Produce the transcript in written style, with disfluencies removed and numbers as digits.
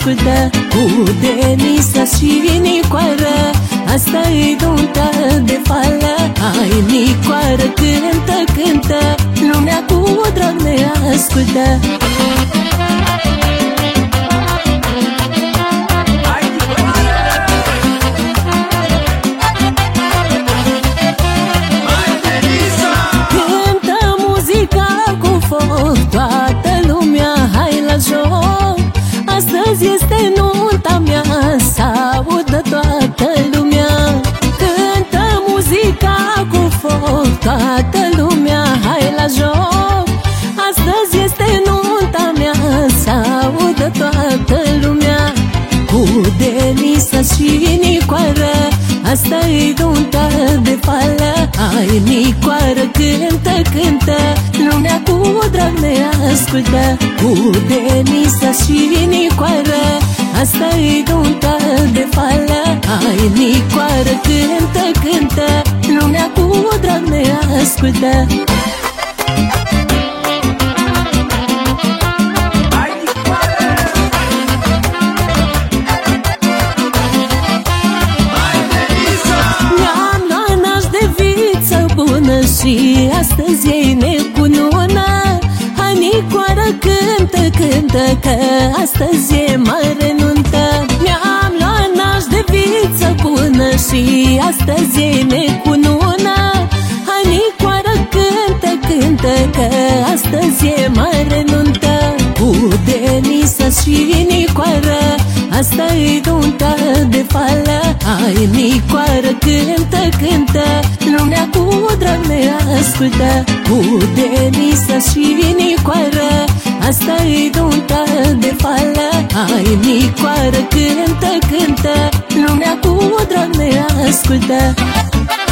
ascultă. Cu Denisa și Nicoară, asta-i nunta de fală. Hai Nicoară, cântă, cântă, lumea cu drag ne ascultă. Toată lumea, hai la joc, astăzi este nunta mea, s-audă toată lumea. Cântă muzica cu foc, toată lumea, hai la joc, astăzi este nunta mea, s-audă toată lumea. Cu Denisa și Nicoară, asta-i nunta de fală. Hai Nicoară, cântă, cântă, lumea cu drag ne ascultă. Cu Denisa și Nicoară, asta-i nunta de fală. Hai Nicoară, cântă, cântă, lumea cu drag ne ascultă. Și astăzi ei ne cunună. Hai Nicoară, cântă, cântă, că astăzi e mare nuntă. Mi-am luat naș de viță bună și astăzi ei ne cunună. Hai Nicoară, cântă, cântă, că astăzi e mare nuntă. Cu Denisa și Nicoară, asta-i nunta de fală. Hai Nicoară, cântă, cântă, lumea cu drag ne ascultă. Cu Denisa și Nicoară, asta-i nunta de fală. Hai Nicoară, cântă, cântă, lumea cu drag ne ascultă.